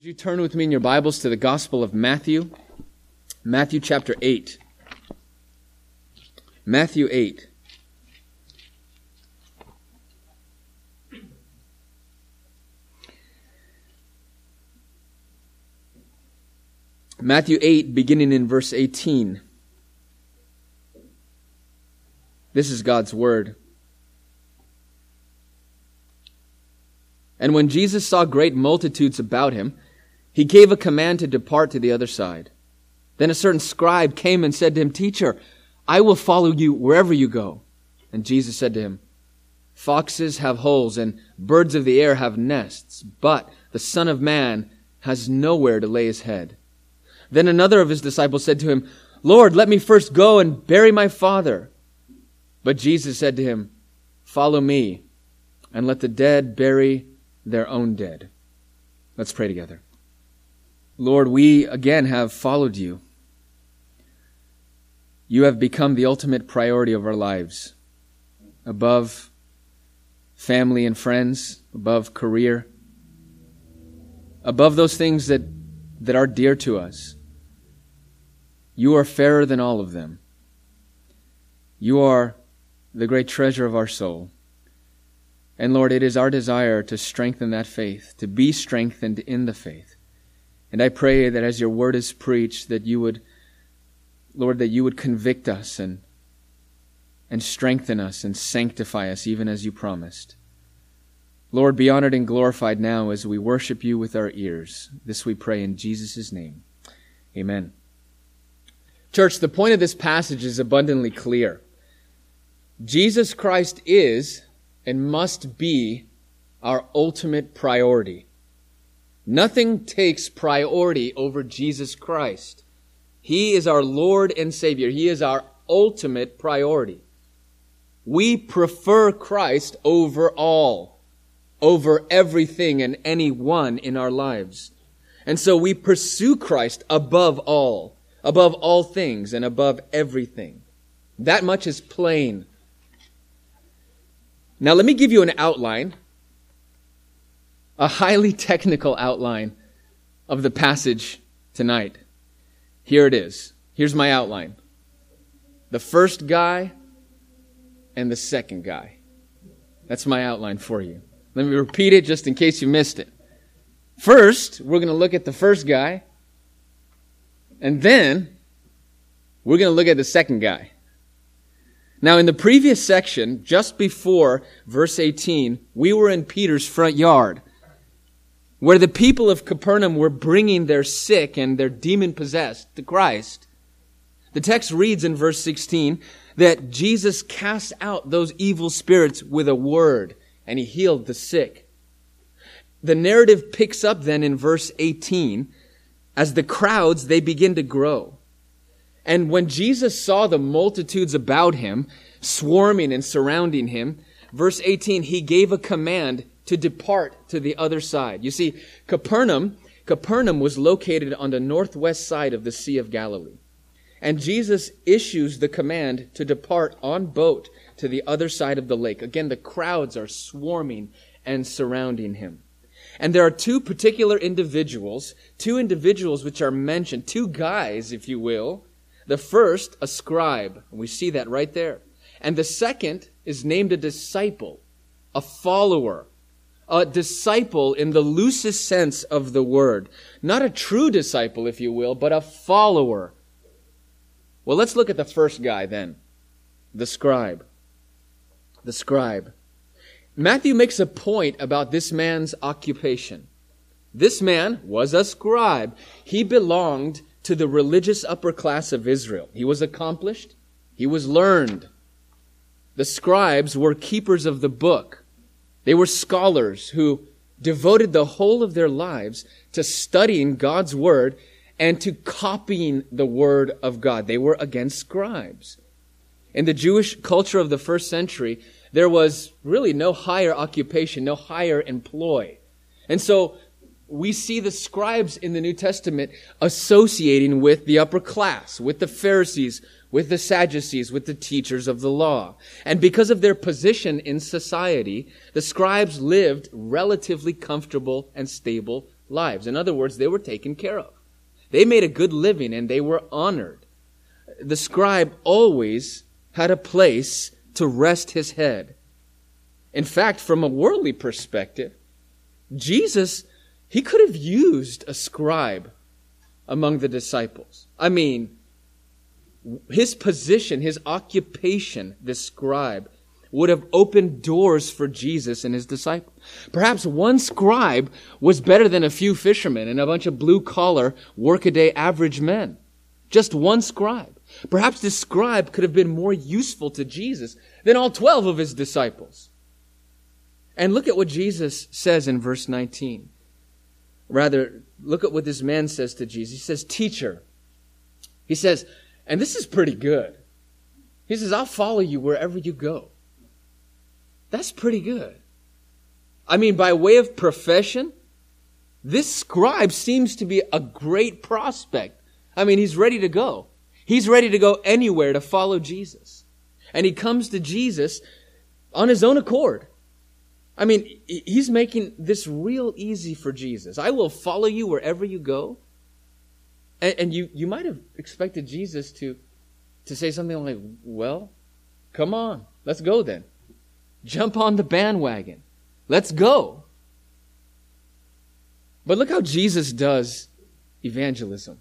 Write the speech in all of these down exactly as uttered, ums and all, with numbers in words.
Would you turn with me in your Bibles to the Gospel of Matthew, Matthew chapter eight. Matthew eight. Matthew eight, beginning in verse eighteen. This is God's Word. And when Jesus saw great multitudes about him, he gave a command to depart to the other side. Then a certain scribe came and said to him, "Teacher, I will follow you wherever you go." And Jesus said to him, "Foxes have holes and birds of the air have nests, but the Son of Man has nowhere to lay his head." Then another of his disciples said to him, "Lord, let me first go and bury my father." But Jesus said to him, "Follow me, and let the dead bury their own dead." Let's pray together. Lord, we again have followed you. You have become the ultimate priority of our lives, above family and friends, above career, above those things that, that are dear to us. You are fairer than all of them. You are the great treasure of our soul. And Lord, it is our desire to strengthen that faith, to be strengthened in the faith. And I pray that as your word is preached, that you would, Lord, that you would convict us and, and strengthen us and sanctify us even as you promised. Lord, be honored and glorified now as we worship you with our ears. This we pray in Jesus' name. Amen. Church, the point of this passage is abundantly clear. Jesus Christ is and must be our ultimate priority. Nothing takes priority over Jesus Christ. He is our Lord and Savior. He is our ultimate priority. We prefer Christ over all, over everything and anyone in our lives. And so we pursue Christ above all, above all things and above everything. That much is plain. Now let me give you an outline, a highly technical outline of the passage tonight. Here it is. Here's my outline. The first guy and the second guy. That's my outline for you. Let me repeat it just in case you missed it. First, we're going to look at the first guy, and then we're going to look at the second guy. Now, in the previous section, just before verse eighteen, we were in Peter's front yard, where the people of Capernaum were bringing their sick and their demon-possessed to Christ. The text reads in verse sixteen that Jesus cast out those evil spirits with a word, and he healed the sick. The narrative picks up then in verse eighteen as the crowds, they begin to grow. And when Jesus saw the multitudes about him, swarming and surrounding him, verse eighteen, he gave a command to depart to the other side. You see, Capernaum, Capernaum was located on the northwest side of the Sea of Galilee. And Jesus issues the command to depart on boat to the other side of the lake. Again, the crowds are swarming and surrounding him. And there are two particular individuals, two individuals which are mentioned, two guys, if you will. The first, a scribe, and we see that right there. And the second is named a disciple, a follower, a disciple in the loosest sense of the word. Not a true disciple, if you will, but a follower. Well, let's look at the first guy then, the scribe. The scribe. Matthew makes a point about this man's occupation. This man was a scribe. He belonged to the religious upper class of Israel. He was accomplished. He was learned. The scribes were keepers of the book. They were scholars who devoted the whole of their lives to studying God's word and to copying the word of God. They were again scribes. In the Jewish culture of the first century, there was really no higher occupation, no higher employ. And so we see the scribes in the New Testament associating with the upper class, with the Pharisees, with the Sadducees, with the teachers of the law. And because of their position in society, the scribes lived relatively comfortable and stable lives. In other words, they were taken care of. They made a good living and they were honored. The scribe always had a place to rest his head. In fact, from a worldly perspective, Jesus, he could have used a scribe among the disciples. I mean, his position, his occupation, this scribe, would have opened doors for Jesus and his disciples. Perhaps one scribe was better than a few fishermen and a bunch of blue-collar, workaday average men. Just one scribe. Perhaps this scribe could have been more useful to Jesus than all twelve of his disciples. And look at what Jesus says in verse nineteen. Rather, look at what this man says to Jesus. He says, "Teacher." He says, and this is pretty good. He says, "I'll follow you wherever you go." That's pretty good. I mean, by way of profession, this scribe seems to be a great prospect. I mean, he's ready to go. He's ready to go anywhere to follow Jesus. And he comes to Jesus on his own accord. I mean, he's making this real easy for Jesus. I will follow you wherever you go. And, and you, you might have expected Jesus to, to say something like, well, come on, let's go then. Jump on the bandwagon. Let's go. But look how Jesus does evangelism.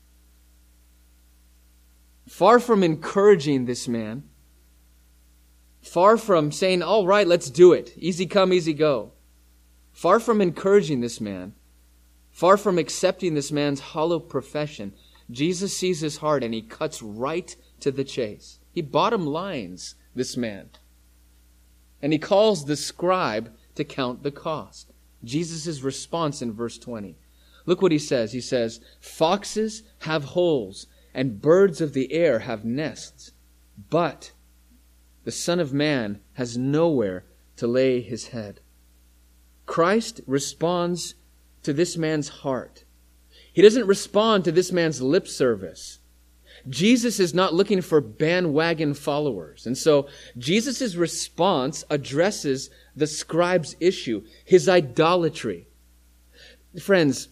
Far from encouraging this man, far from saying, all right, let's do it. Easy come, easy go. Far from encouraging this man, far from accepting this man's hollow profession, Jesus sees his heart and he cuts right to the chase. He bottom lines this man. And he calls the scribe to count the cost. Jesus' response in verse twenty. Look what he says. He says, "Foxes have holes and birds of the air have nests, but the Son of Man has nowhere to lay his head." Christ responds to this man's heart. He doesn't respond to this man's lip service. Jesus is not looking for bandwagon followers. And so Jesus' response addresses the scribe's issue, his idolatry. Friends,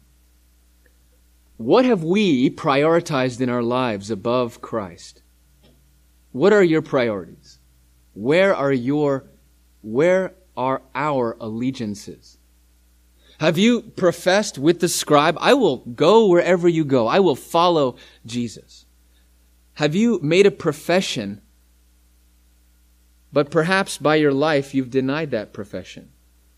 what have we prioritized in our lives above Christ? What are your priorities? Where are your, where are our allegiances? Have you professed with the scribe, I will go wherever you go. I will follow Jesus. Have you made a profession, but perhaps by your life you've denied that profession?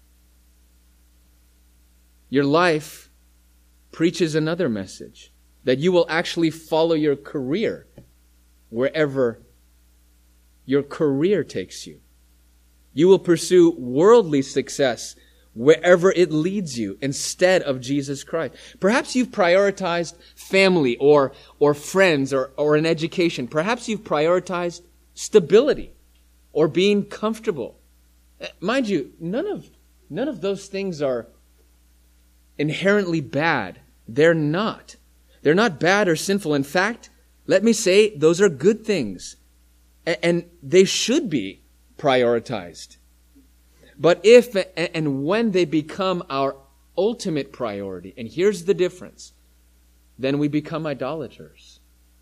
Your life preaches another message, that you will actually follow your career wherever your career takes you. You will pursue worldly success wherever it leads you instead of Jesus Christ. Perhaps you've prioritized family or, or friends or, or an education. Perhaps you've prioritized stability or being comfortable. Mind you, none of, none of those things are inherently bad. They're not. They're not bad or sinful. In fact, let me say those are good things. And, and they should be prioritized. But if and when they become our ultimate priority, and here's the difference, then we become idolaters.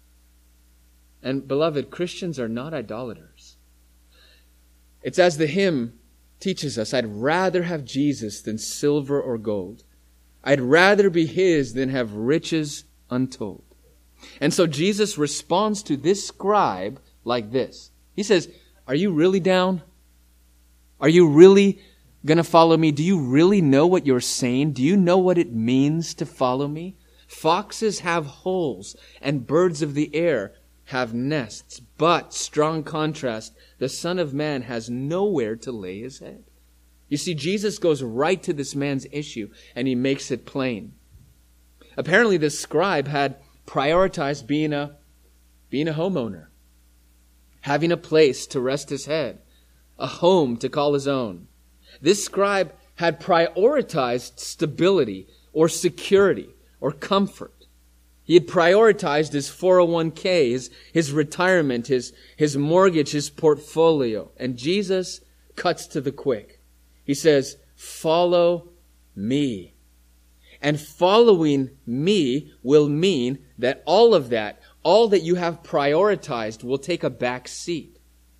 And beloved, Christians are not idolaters. It's as the hymn teaches us, I'd rather have Jesus than silver or gold. I'd rather be his than have riches untold. And so Jesus responds to this scribe like this. He says, are you really down? Are you really going to follow me? Do you really know what you're saying? Do you know what it means to follow me? Foxes have holes and birds of the air have nests. But, strong contrast, the Son of Man has nowhere to lay his head. You see, Jesus goes right to this man's issue and he makes it plain. Apparently, this scribe had prioritized being a, being a homeowner, having a place to rest his head, a home to call his own. This scribe had prioritized stability or security or comfort. He had prioritized his four oh one k, his, his retirement, his, his mortgage, his portfolio. And Jesus cuts to the quick. He says, follow me. And following me will mean that all of that, all that you have prioritized, will take a back seat.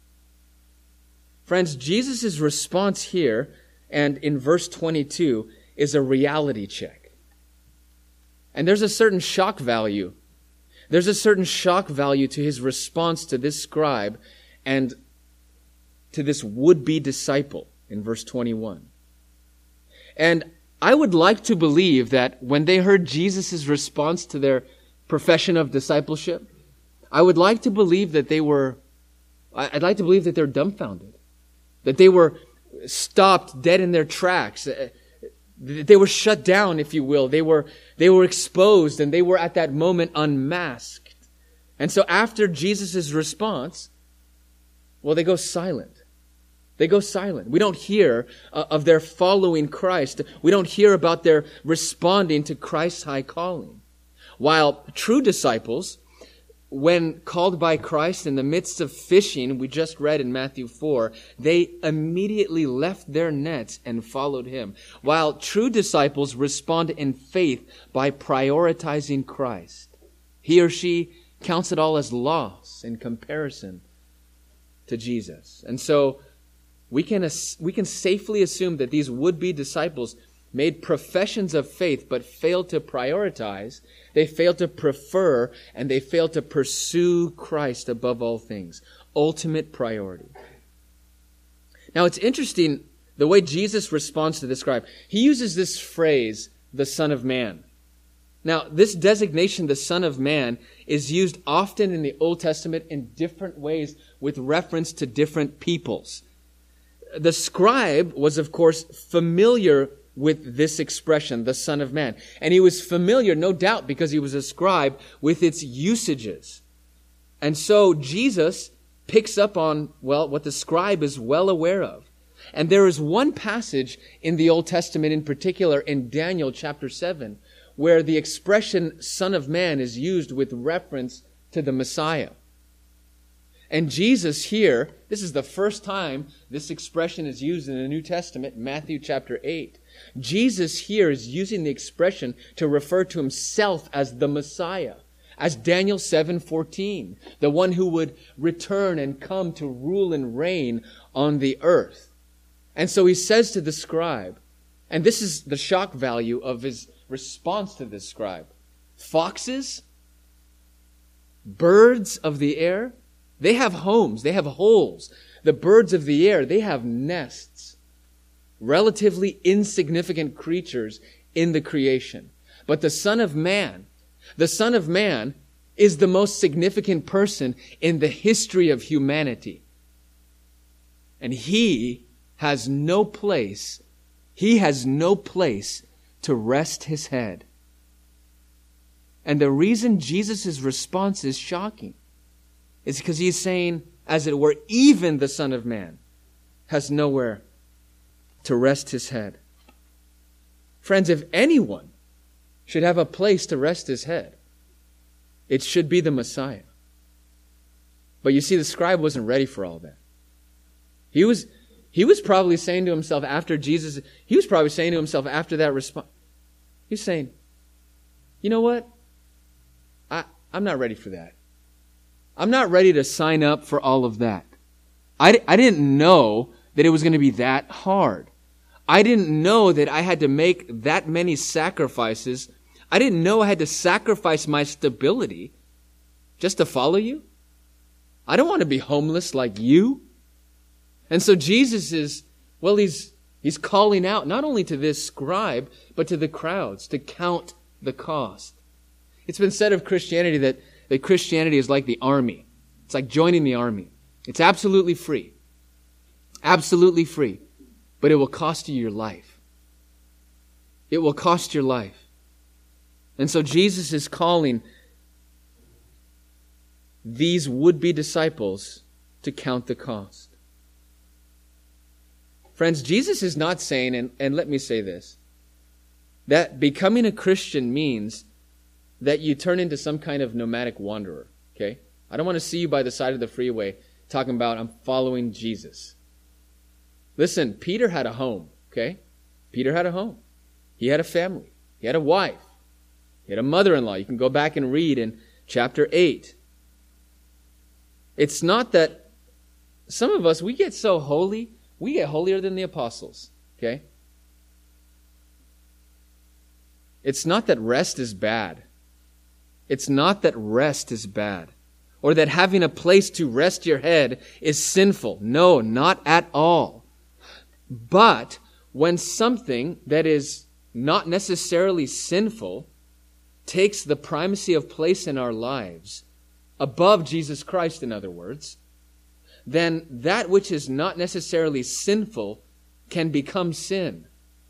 Friends, Jesus' response here and in verse twenty-two is a reality check. And there's a certain shock value. There's a certain shock value to his response to this scribe and to this would-be disciple in verse twenty-one. And I would like to believe that when they heard Jesus' response to their profession of discipleship, I would like to believe that they were, I'd like to believe that they're dumbfounded, that they were stopped dead in their tracks, that they were shut down, if you will. They were, they were exposed, and they were at that moment unmasked. And so after Jesus' response, well, they go silent. They go silent. We don't hear uh, of their following Christ. We don't hear about their responding to Christ's high calling. While true disciples, when called by Christ in the midst of fishing, we just read in Matthew four, they immediately left their nets and followed him. While true disciples respond in faith by prioritizing Christ. He or she counts it all as loss in comparison to Jesus. And so, We can, we can safely assume that these would-be disciples made professions of faith but failed to prioritize, they failed to prefer, and they failed to pursue Christ above all things. Ultimate priority. Now it's interesting the way Jesus responds to this scribe. He uses this phrase, the Son of Man. Now this designation, the Son of Man, is used often in the Old Testament in different ways with reference to different peoples. The scribe was, of course, familiar with this expression, the Son of Man. And he was familiar, no doubt, because he was a scribe, with its usages. And so Jesus picks up on, well, what the scribe is well aware of. And there is one passage in the Old Testament in particular, in Daniel chapter seven, where the expression Son of Man is used with reference to the Messiah. And Jesus here, this is the first time this expression is used in the New Testament, Matthew chapter eight. Jesus here is using the expression to refer to himself as the Messiah, as Daniel seven fourteen, the one who would return and come to rule and reign on the earth. And so he says to the scribe, and this is the shock value of his response to this scribe, foxes, birds of the air, they have homes, they have holes. The birds of the air, they have nests. Relatively insignificant creatures in the creation. But the Son of Man, the Son of Man is the most significant person in the history of humanity. And he has no place, he has no place to rest his head. And the reason Jesus' response is shocking is because he's saying, as it were, even the Son of Man has nowhere to rest his head. Friends, if anyone should have a place to rest his head, it should be the Messiah. But you see, the scribe wasn't ready for all that. He was, he was probably saying to himself after Jesus, he was probably saying to himself after that response, he's saying, you know what? I, I'm not ready for that. I'm not ready to sign up for all of that. I, I didn't know that it was going to be that hard. I didn't know that I had to make that many sacrifices. I didn't know I had to sacrifice my stability just to follow you. I don't want to be homeless like you. And so Jesus is, well, he's, he's calling out not only to this scribe, but to the crowds to count the cost. It's been said of Christianity that that Christianity is like the army. It's like joining the army. It's absolutely free. Absolutely free. But it will cost you your life. It will cost your life. And so Jesus is calling these would-be disciples to count the cost. Friends, Jesus is not saying, and, and let me say this, that becoming a Christian means that you turn into some kind of nomadic wanderer, okay? I don't want to see you by the side of the freeway talking about, I'm following Jesus. Listen, Peter had a home, okay? Peter had a home. He had a family. He He had a wife. He had a mother-in-law. You can go back and read in chapter eight. It's not that some of us, we get so holy, we get holier than the apostles. Okay? It's not that rest is bad. It's not that rest is bad. Or that having a place to rest your head is sinful. No, not at all. But when something that is not necessarily sinful takes the primacy of place in our lives, above Jesus Christ, in other words, then that which is not necessarily sinful can become sin.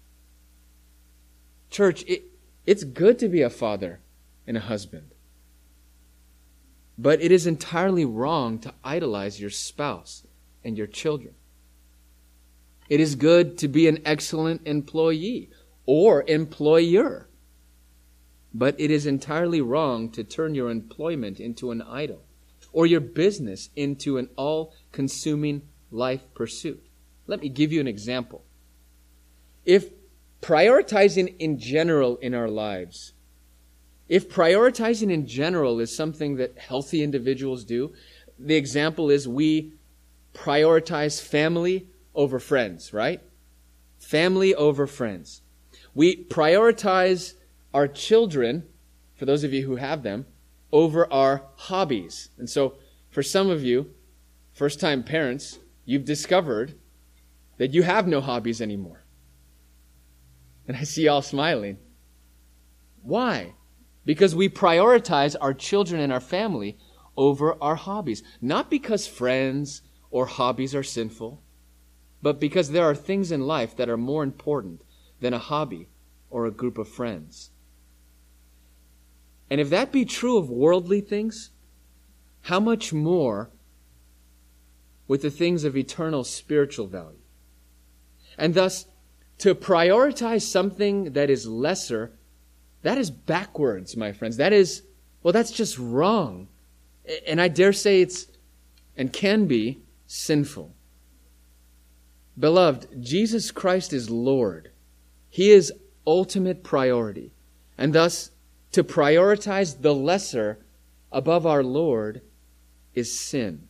Church, it, it's good to be a father and a husband. But it is entirely wrong to idolize your spouse and your children. It is good to be an excellent employee or employer. But it is entirely wrong to turn your employment into an idol or your business into an all-consuming life pursuit. Let me give you an example. If prioritizing in general in our lives, if prioritizing in general is something that healthy individuals do, the example is we prioritize family over friends, right? Family over friends. We prioritize our children, for those of you who have them, over our hobbies. And so, for some of you, first-time parents, you've discovered that you have no hobbies anymore. And I see y'all smiling. Why? Because we prioritize our children and our family over our hobbies. Not because friends or hobbies are sinful, but because there are things in life that are more important than a hobby or a group of friends. And if that be true of worldly things, how much more with the things of eternal spiritual value? And thus, to prioritize something that is lesser, that is backwards, my friends. That is, well, that's just wrong. And I dare say it's, and can be, sinful. Beloved, Jesus Christ is Lord. He is ultimate priority. And thus, to prioritize the lesser above our Lord is sin.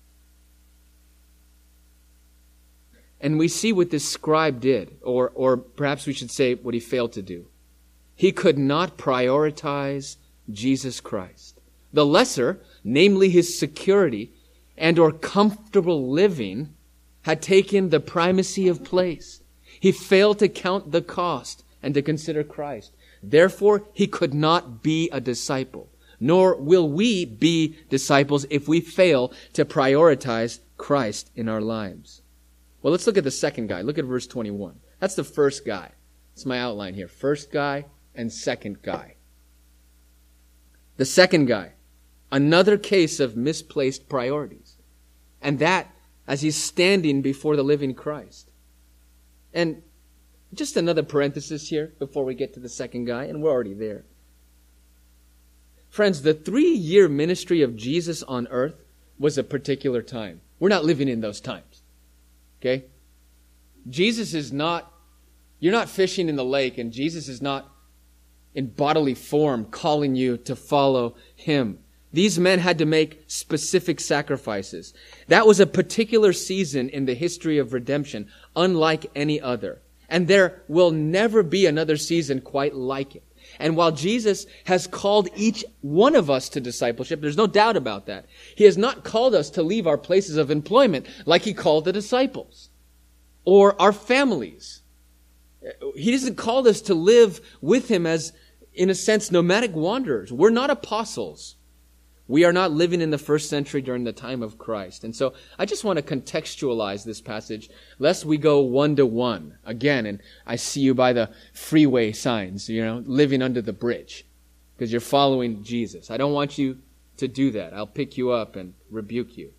And we see what this scribe did, or, or perhaps we should say what he failed to do. He could not prioritize Jesus Christ. The lesser, namely his security and or comfortable living, had taken the primacy of place. He failed to count the cost and to consider Christ. Therefore, he could not be a disciple. Nor will we be disciples if we fail to prioritize Christ in our lives. Well, let's look at the second guy. Look at verse twenty-one. That's the first guy. That's my outline here. First guy and second guy. The second guy, another case of misplaced priorities. And that as he's standing before the living Christ. And just another parenthesis here before we get to the second guy, and we're already there. Friends, the three-year ministry of Jesus on earth was a particular time. We're not living in those times. Okay? Jesus is not, you're not fishing in the lake, and Jesus is not in bodily form calling you to follow him. These men had to make specific sacrifices. That was a particular season in the history of redemption, unlike any other. And there will never be another season quite like it. And while Jesus has called each one of us to discipleship, there's no doubt about that. He has not called us to leave our places of employment like he called the disciples or our families. He doesn't call us to live with him as, in a sense, nomadic wanderers. We're not apostles. We are not living in the first century during the time of Christ. And so I just want to contextualize this passage, lest we go one to one again. And I see you by the freeway signs, you know, living under the bridge because you're following Jesus. I don't want you to do that. I'll pick you up and rebuke you.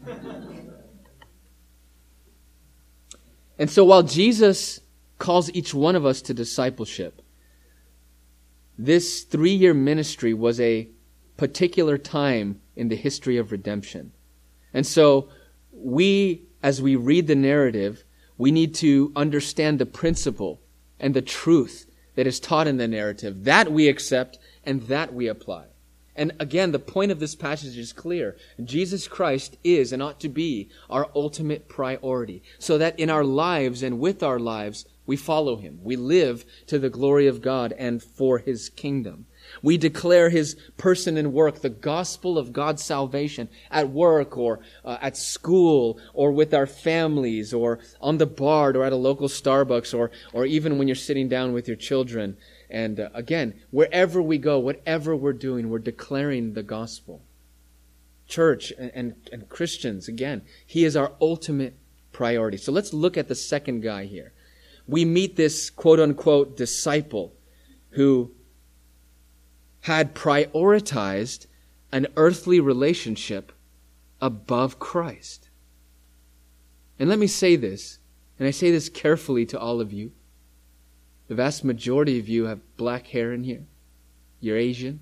And so while Jesus calls each one of us to discipleship, this three-year ministry was a particular time in the history of redemption. And so we, as we read the narrative, we need to understand the principle and the truth that is taught in the narrative. That we accept and that we apply. And again, the point of this passage is clear. Jesus Christ is and ought to be our ultimate priority, so that in our lives and with our lives, we follow him. We live to the glory of God and for his kingdom. We declare his person and work, the gospel of God's salvation at work or uh, at school or with our families or on the bar or at a local Starbucks or, or even when you're sitting down with your children. And uh, again, wherever we go, whatever we're doing, we're declaring the gospel. Church and, and, and Christians, again, he is our ultimate priority. So let's look at the second guy here. We meet this quote-unquote disciple who had prioritized an earthly relationship above Christ. And let me say this, and I say this carefully to all of you. The vast majority of you have black hair in here. You're Asian.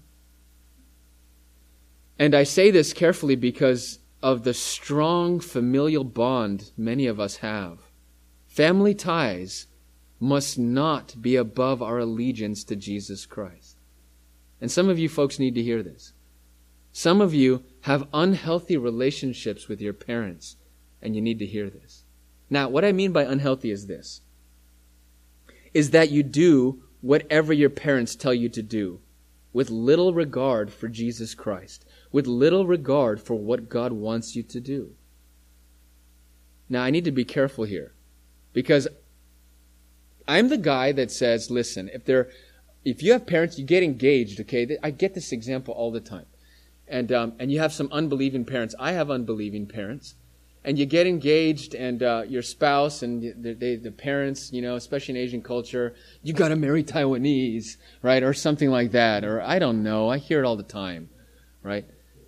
And I say this carefully because of the strong familial bond many of us have. Family ties must not be above our allegiance to Jesus Christ. And some of you folks need to hear this. Some of you have unhealthy relationships with your parents, and you need to hear this. Now, what I mean by unhealthy is this, is that you do whatever your parents tell you to do with little regard for Jesus Christ, with little regard for what God wants you to do. Now, I need to be careful here, because I'm the guy that says, listen, if they're If you have parents, you get engaged, okay? I get this example all the time. And um, and you have some unbelieving parents. I have unbelieving parents. And you get engaged, and uh, your spouse and the, they, the parents, you know, especially in Asian culture, you got to marry Taiwanese, right? Or something like that. Or I don't know. I hear it all the time, right?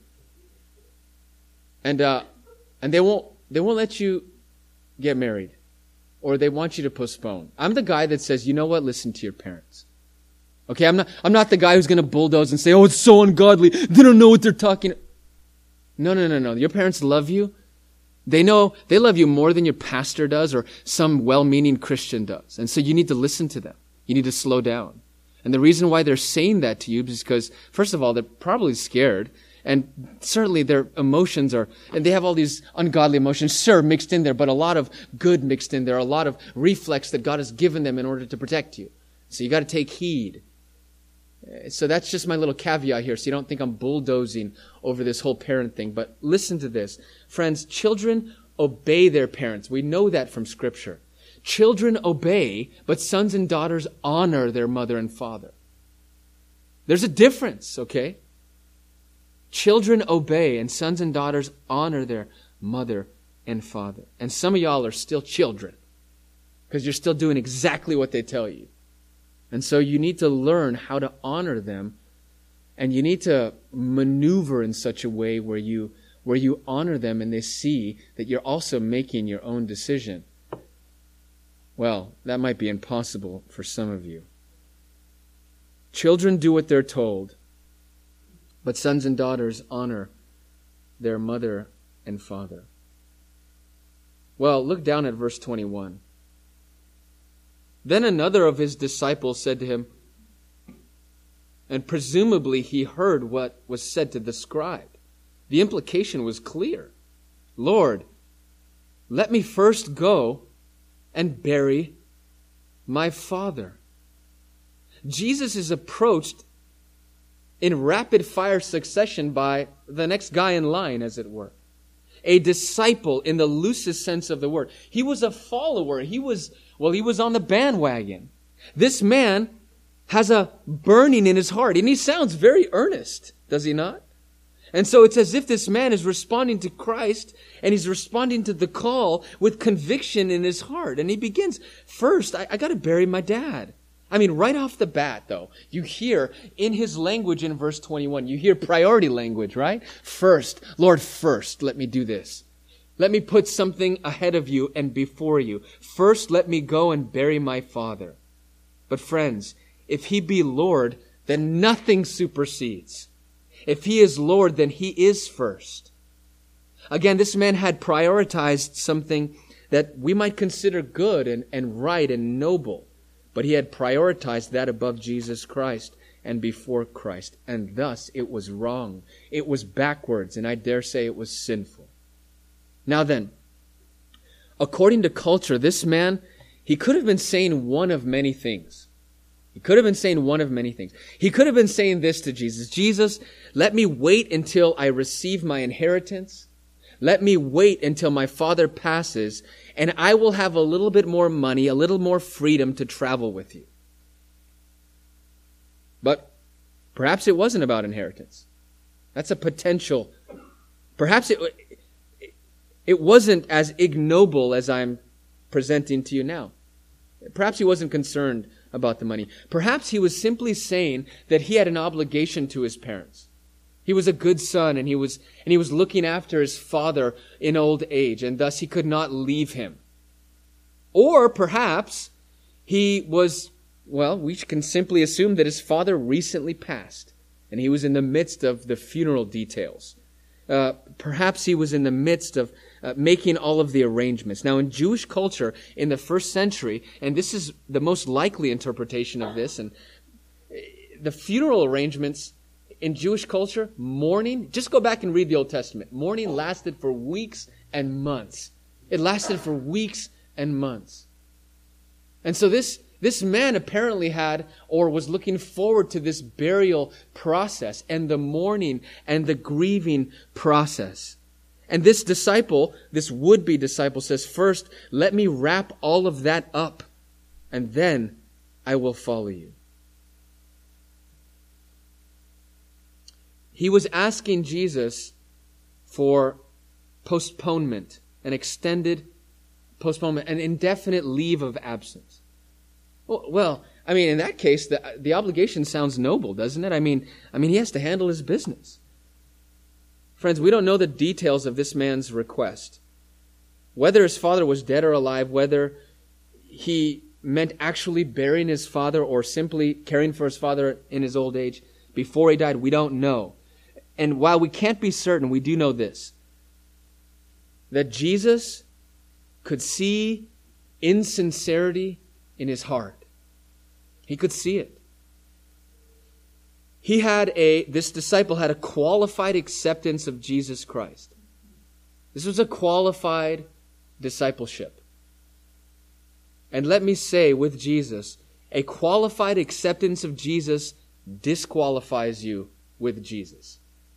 And uh, and they won't they won't let you get married, or they want you to postpone. I'm the guy that says, you know what? Listen to your parents. Okay, I'm not I'm not the guy who's going to bulldoze and say, oh, it's so ungodly. They don't know what they're talking. No, no, no, no. Your parents love you. They know, they love you more than your pastor does or some well-meaning Christian does. And so you need to listen to them. You need to slow down. And the reason why they're saying that to you is because, first of all, they're probably scared. And certainly their emotions are, and they have all these ungodly emotions, sure, mixed in there, but a lot of good mixed in there, a lot of reflex that God has given them in order to protect you. So you got to take heed. So that's just my little caveat here, so you don't think I'm bulldozing over this whole parent thing. But listen to this. Friends, children obey their parents. We know that from Scripture. Children obey, but sons and daughters honor their mother and father. There's a difference, okay? Children obey, and sons and daughters honor their mother and father. And some of y'all are still children, because you're still doing exactly what they tell you. And so you need to learn how to honor them, and you need to maneuver in such a way where you where you honor them and they see that you're also making your own decision. Well, that might be impossible for some of you. Children do what they're told, but sons and daughters honor their mother and father. Well, look down at verse twenty-one. Then another of his disciples said to him, and presumably he heard what was said to the scribe. The implication was clear. Lord, let me first go and bury my father. Jesus is approached in rapid fire succession by the next guy in line, as it were. A disciple in the loosest sense of the word. He was a follower. He was, well, he was on the bandwagon. This man has a burning in his heart, and he sounds very earnest, does he not? And so it's as if this man is responding to Christ, and he's responding to the call with conviction in his heart. And he begins, first, I, I got to bury my dad. I mean, right off the bat, though, you hear in his language in verse twenty-one, you hear priority language, right? First, Lord, first, let me do this. Let me put something ahead of you and before you. First, let me go and bury my father. But friends, if he be Lord, then nothing supersedes. If he is Lord, then he is first. Again, this man had prioritized something that we might consider good and, and right and noble. but he had prioritized that above Jesus Christ and before Christ. And thus it was wrong. It was backwards, and I dare say it was sinful. Now then, according to culture, this man, he could have been saying one of many things. He could have been saying one of many things. He could have been saying this to Jesus: Jesus, let me wait until I receive my inheritance. Let me wait until my father passes, and I will have a little bit more money, a little more freedom to travel with you. But perhaps it wasn't about inheritance. That's a potential. Perhaps it, it wasn't as ignoble as I'm presenting to you now. Perhaps he wasn't concerned about the money. Perhaps he was simply saying that he had an obligation to his parents. He was a good son, and he was and he was looking after his father in old age, and thus he could not leave him. Or perhaps he was, well, we can simply assume that his father recently passed, and he was in the midst of the funeral details. Uh, perhaps he was in the midst of uh, making all of the arrangements. Now, in Jewish culture in the first century, and this is the most likely interpretation of this, and the funeral arrangements in Jewish culture, mourning, just go back and read the Old Testament. Mourning lasted for weeks and months. It lasted for weeks and months. And so this, this man apparently had, or was looking forward to this burial process and the mourning and the grieving process. And this disciple, this would-be disciple says, first, let me wrap all of that up, and then I will follow you. He was asking Jesus for postponement, an extended postponement, an indefinite leave of absence. Well, well, I mean, in that case, the, the obligation sounds noble, doesn't it? I mean, I mean, he has to handle his business. Friends, we don't know the details of this man's request. Whether his father was dead or alive, whether he meant actually burying his father or simply caring for his father in his old age before he died, we don't know. And while we can't be certain, we do know this: that Jesus could see insincerity in his heart. He could see it. He had a, this disciple had a qualified acceptance of Jesus Christ. This was a qualified discipleship. And let me say with Jesus, a qualified acceptance of Jesus disqualifies you with Jesus.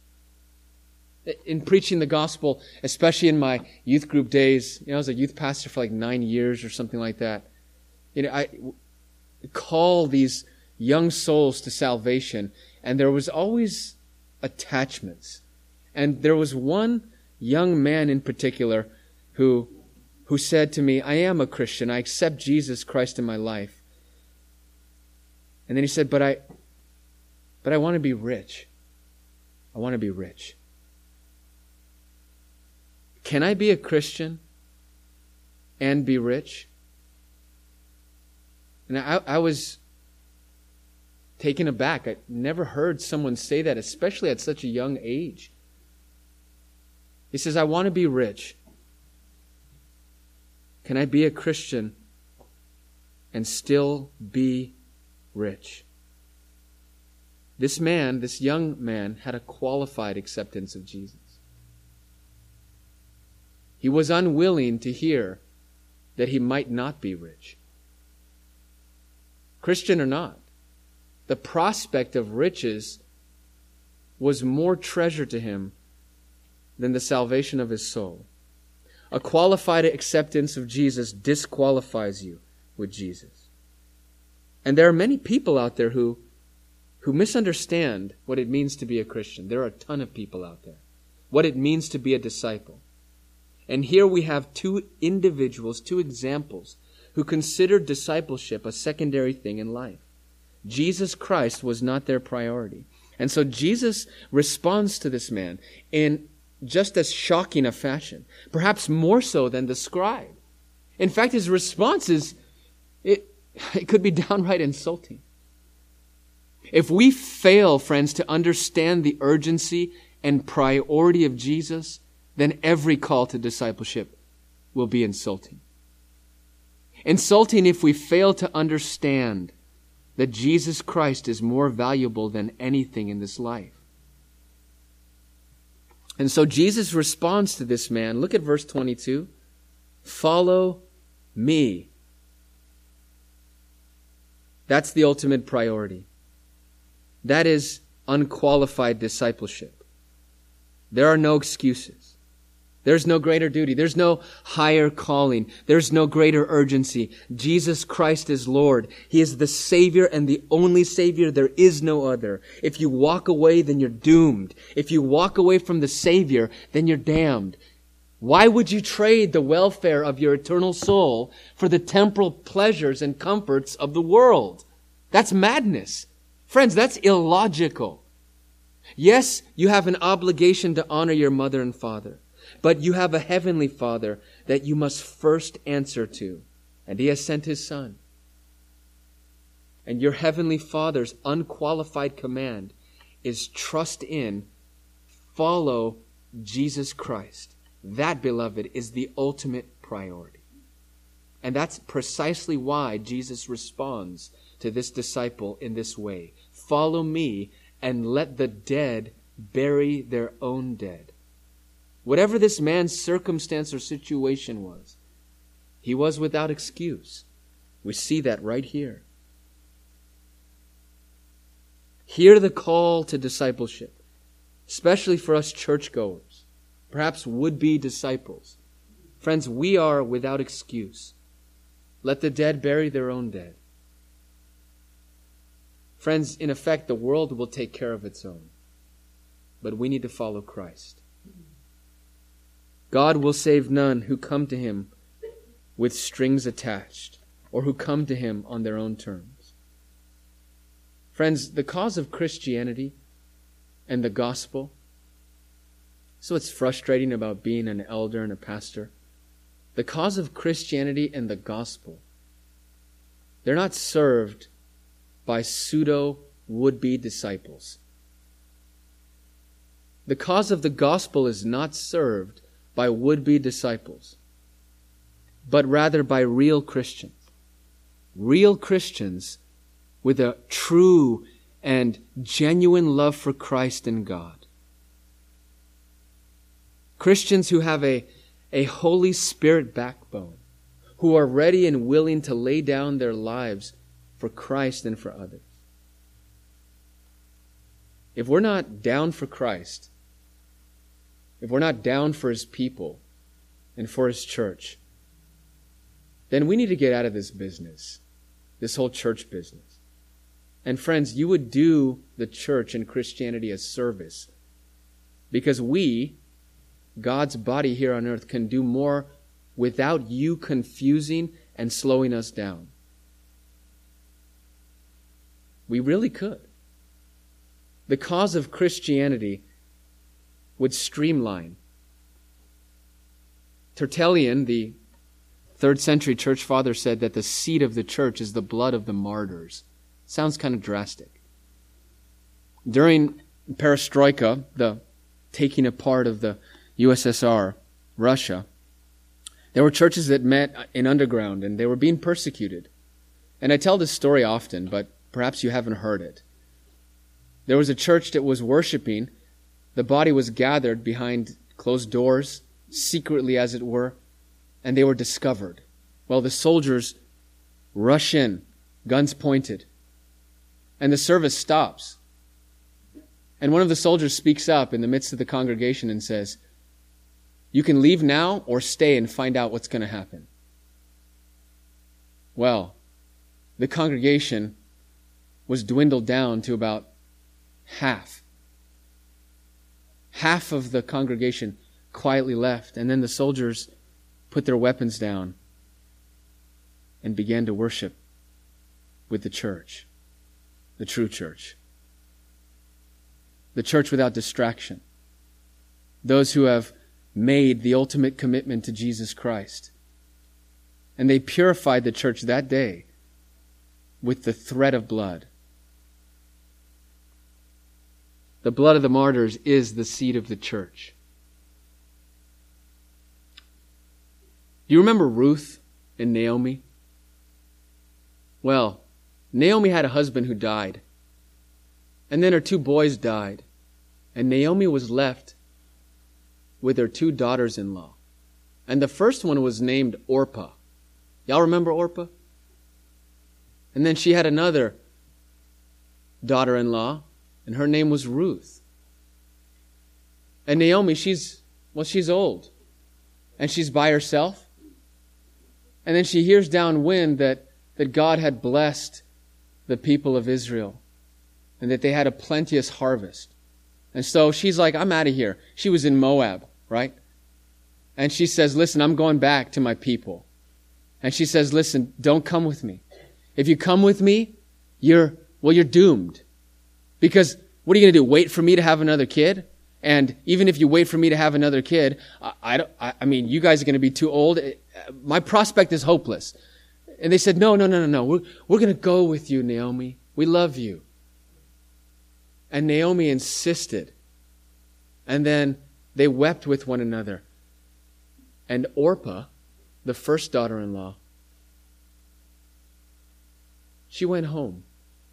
In preaching the gospel, especially in my youth group days, you know, I was a youth pastor for like nine years or something like that. You know, I call these young souls to salvation, and there was always attachments. And there was one young man in particular who, who said to me, I am a Christian. I accept Jesus Christ in my life. And then he said, but I, but I want to be rich. I want to be rich. Can I be a Christian and be rich? And I, I was taken aback. I never heard someone say that, especially at such a young age. He says, I want to be rich. Can I be a Christian and still be rich? This man, this young man, had a qualified acceptance of Jesus. He was unwilling to hear that he might not be rich. Christian or not, the prospect of riches was more treasure to him than the salvation of his soul. A qualified acceptance of Jesus disqualifies you with Jesus. And there are many people out there who, who misunderstand what it means to be a Christian. There are a ton of people out there. What it means to be a disciple. And here we have two individuals, two examples, who considered discipleship a secondary thing in life. Jesus Christ was not their priority. And so Jesus responds to this man in just as shocking a fashion, perhaps more so than the scribe. In fact, his response is, it, it could be downright insulting. If we fail, friends, to understand the urgency and priority of Jesus, then every call to discipleship will be insulting. Insulting if we fail to understand that Jesus Christ is more valuable than anything in this life. And so Jesus responds to this man. Look at verse twenty-two. Follow me. That's the ultimate priority. That is unqualified discipleship. There are no excuses. There's no greater duty. There's no higher calling. There's no greater urgency. Jesus Christ is Lord. He is the Savior and the only Savior. There is no other. If you walk away, then you're doomed. If you walk away from the Savior, then you're damned. Why would you trade the welfare of your eternal soul for the temporal pleasures and comforts of the world? That's madness. Friends, that's illogical. Yes, you have an obligation to honor your mother and father. But you have a heavenly Father that you must first answer to. And He has sent His Son. And your heavenly Father's unqualified command is trust in, follow Jesus Christ. That, beloved, is the ultimate priority. And that's precisely why Jesus responds to this disciple in this way. Follow me and let the dead bury their own dead. Whatever this man's circumstance or situation was, he was without excuse. We see that right here. Hear the call to discipleship, especially for us churchgoers, perhaps would-be disciples. Friends, we are without excuse. Let the dead bury their own dead. Friends, in effect, the world will take care of its own. But we need to follow Christ. God will save none who come to Him with strings attached or who come to Him on their own terms. Friends, the cause of Christianity and the gospel, so it's frustrating about being an elder and a pastor. The cause of Christianity and the gospel, they're not served by pseudo would-be disciples. The cause of the gospel is not served by would-be disciples, but rather by real Christians. Real Christians with a true and genuine love for Christ and God. Christians who have a, a Holy Spirit backbone, who are ready and willing to lay down their lives for Christ and for others. If we're not down for Christ, if we're not down for His people and for His church, then we need to get out of this business, this whole church business. And friends, you would do the church and Christianity a service, because we, God's body here on earth, can do more without you confusing and slowing us down. We really could. The cause of Christianity would streamline. Tertullian, the third century church father, said that the seed of the church is the blood of the martyrs. Sounds kind of drastic. During Perestroika, the taking apart of the U S S R, Russia, there were churches that met in underground and they were being persecuted. And I tell this story often, but perhaps you haven't heard it. There was a church that was worshiping. The body was gathered behind closed doors, secretly as it were, and they were discovered. Well, the soldiers rush in, guns pointed, and the service stops. And one of the soldiers speaks up in the midst of the congregation and says, "You can leave now or stay and find out what's going to happen." Well, the congregation was dwindled down to about half. Half of the congregation quietly left, and then the soldiers put their weapons down and began to worship with the church, the true church. The church without distraction. Those who have made the ultimate commitment to Jesus Christ. And they purified the church that day with the threat of blood. The blood of the martyrs is the seed of the church. Do you remember Ruth and Naomi? Well, Naomi had a husband who died. And then her two boys died. And Naomi was left with her two daughters-in-law. And the first one was named Orpah. Y'all remember Orpah? And then she had another daughter-in-law, and her name was Ruth. And Naomi, she's, well, she's old. And she's by herself. And then she hears downwind that, that God had blessed the people of Israel and that they had a plenteous harvest. And so she's like, I'm out of here. She was in Moab, right? And she says, listen, I'm going back to my people. And she says, listen, don't come with me. If you come with me, you're, well, you're doomed. Because what are you going to do? Wait for me to have another kid? And even if you wait for me to have another kid, I, I, don't, I, I mean, you guys are going to be too old. My prospect is hopeless. And they said, no, no, no, no, no. We're, we're going to go with you, Naomi. We love you. And Naomi insisted. And then they wept with one another. And Orpah, the first daughter-in-law, she went home.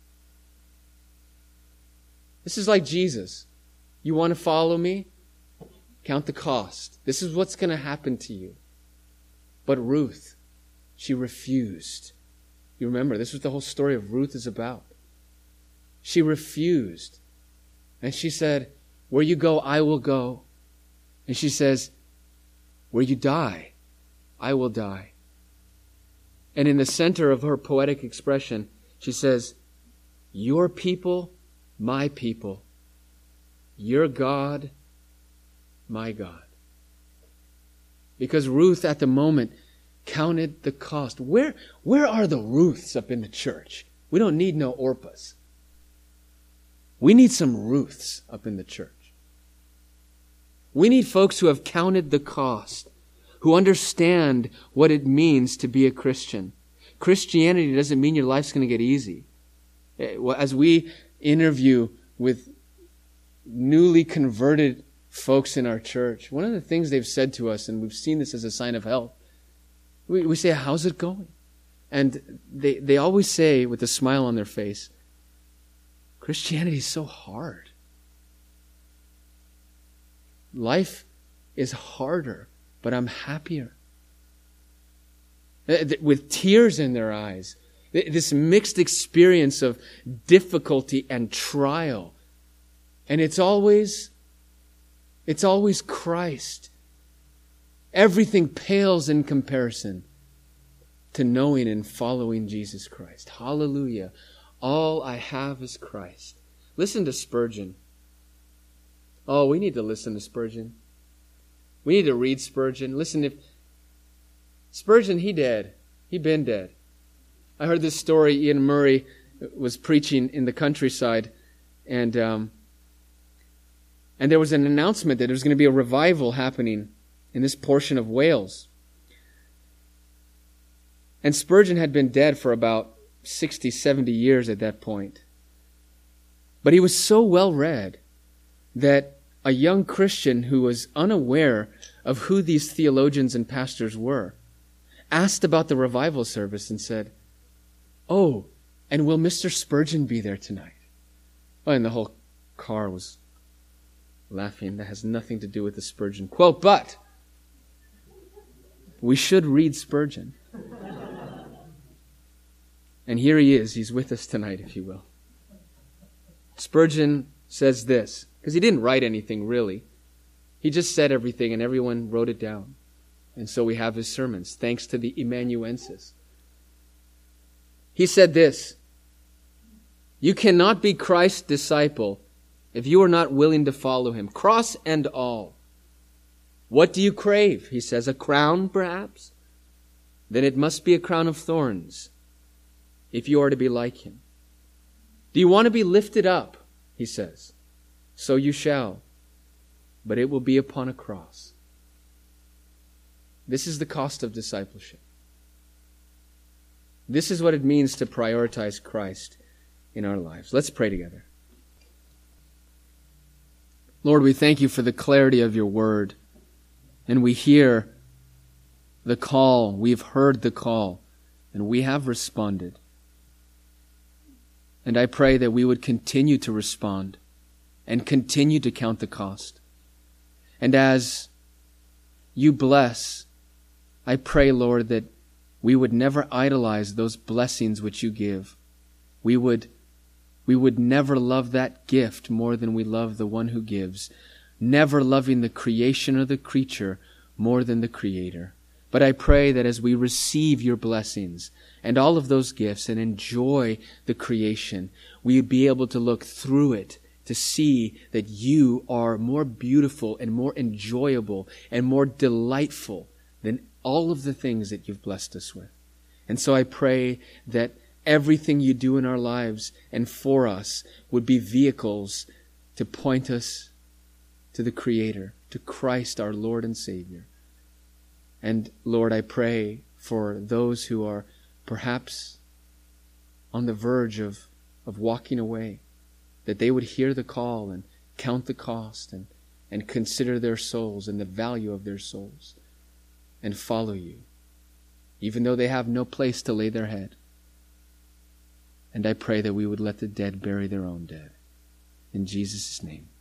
This is like Jesus. You want to follow me? Count the cost. This is what's going to happen to you. But Ruth, she refused. You remember, this is what the whole story of Ruth is about. She refused. And she said, where you go, I will go. And she says, where you die, I will die. And in the center of her poetic expression, she says, your people, my people. Your God, my God. Because Ruth at the moment counted the cost. Where, where are the Ruths up in the church? We don't need no Orpahs. We need some Ruths up in the church. We need folks who have counted the cost, who understand what it means to be a Christian. Christianity doesn't mean your life's going to get easy. As we interview with newly converted folks in our church, one of the things they've said to us, and we've seen this as a sign of health, we, we say, how's it going? And they, they always say with a smile on their face, Christianity is so hard. Life is harder, but I'm happier. With tears in their eyes, this mixed experience of difficulty and trial. And it's always, it's always Christ. Everything pales in comparison to knowing and following Jesus Christ. Hallelujah. All I have is Christ. Listen to Spurgeon. Oh, we need to listen to Spurgeon. We need to read Spurgeon. Listen, if Spurgeon, he dead. He been dead. I heard this story. Ian Murray was preaching in the countryside, and um, and there was an announcement that there was going to be a revival happening in this portion of Wales. And Spurgeon had been dead for about sixty, seventy years at that point. But he was so well read that a young Christian who was unaware of who these theologians and pastors were asked about the revival service and said, oh, and will Mister Spurgeon be there tonight? Oh, and the whole car was laughing. That has nothing to do with the Spurgeon quote, but we should read Spurgeon. And here he is. He's with us tonight, if you will. Spurgeon says this, because he didn't write anything really. He just said everything and everyone wrote it down. And so we have his sermons, thanks to the amanuensis. He said this, you cannot be Christ's disciple if you are not willing to follow him, cross and all. What do you crave? He says, a crown perhaps? Then it must be a crown of thorns if you are to be like him. Do you want to be lifted up? He says, so you shall, but it will be upon a cross. This is the cost of discipleship. This is what it means to prioritize Christ in our lives. Let's pray together. Lord, we thank you for the clarity of your word. And we hear the call. We've heard the call. And we have responded. And I pray that we would continue to respond and continue to count the cost. And as you bless, I pray, Lord, that we would never idolize those blessings which you give. We would, we would never love that gift more than we love the one who gives, never loving the creation or the creature more than the Creator. But I pray that as we receive your blessings and all of those gifts and enjoy the creation, we would be able to look through it to see that you are more beautiful and more enjoyable and more delightful than all of the things that you've blessed us with. And so I pray that everything you do in our lives and for us would be vehicles to point us to the Creator, to Christ our Lord and Savior. And Lord, I pray for those who are perhaps on the verge of, of walking away, that they would hear the call and count the cost and, and consider their souls and the value of their souls and follow you, even though they have no place to lay their head. And I pray that we would let the dead bury their own dead. In Jesus' name.